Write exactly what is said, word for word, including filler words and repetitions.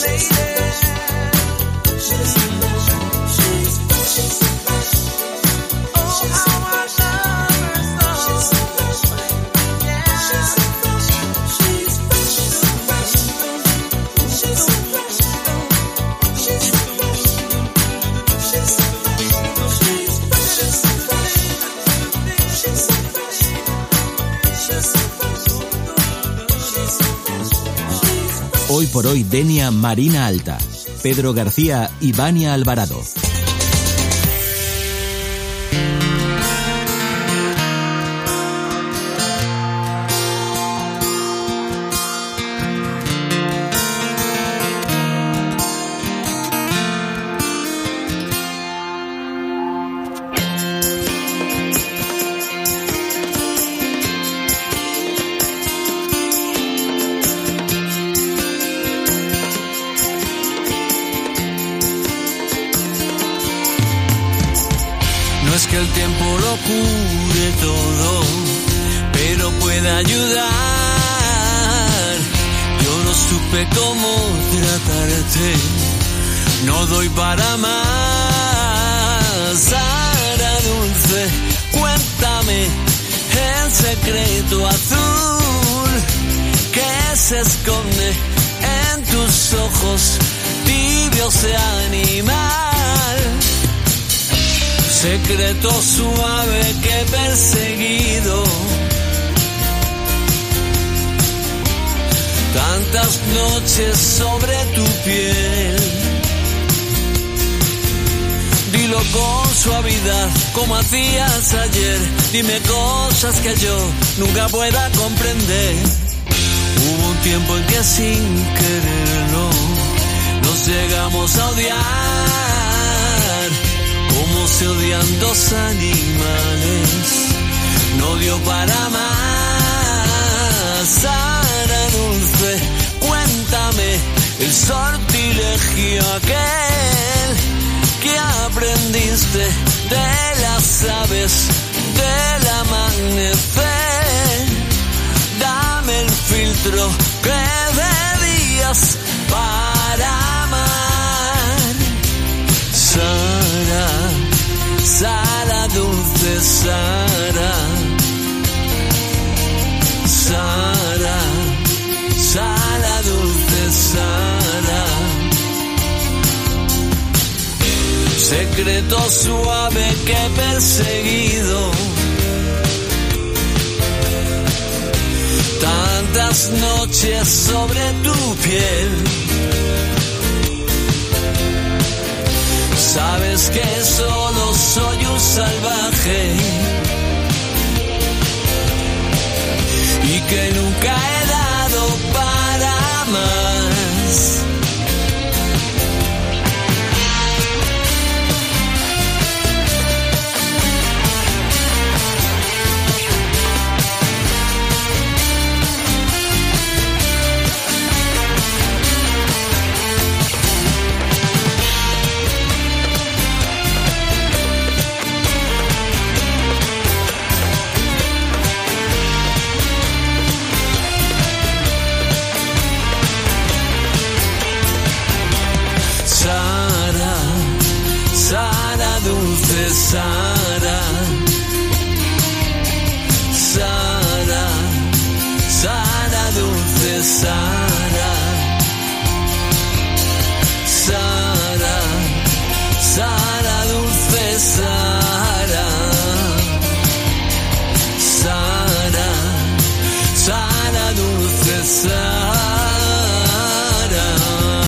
Hoy por hoy, Denia, Marina Alta, Pedro García y Vania Alvarado. El tiempo lo cure todo, pero puede ayudar. Yo no supe cómo tratarte, no doy para más. Sara dulce, cuéntame el secreto azul que se esconde en tus ojos tibios de animal. Secreto suave que he perseguido tantas noches sobre tu piel. Dilo con suavidad como hacías ayer. Dime cosas que yo nunca pueda comprender. Hubo un tiempo en que sin quererlo nos llegamos a odiar, como se odian dos animales, no dio para más. Sara dulce, cuéntame el sortilegio aquel que aprendiste de las aves del amanecer. Dame el filtro que debías para amar. Sara, Sara dulce, Sara, Sara, Sara dulce, Sara. Secreto suave que he perseguido tantas noches sobre tu piel. Sabes que solo soy un salvaje y que nunca he dado para más. Sara, Sara dulce, Sara.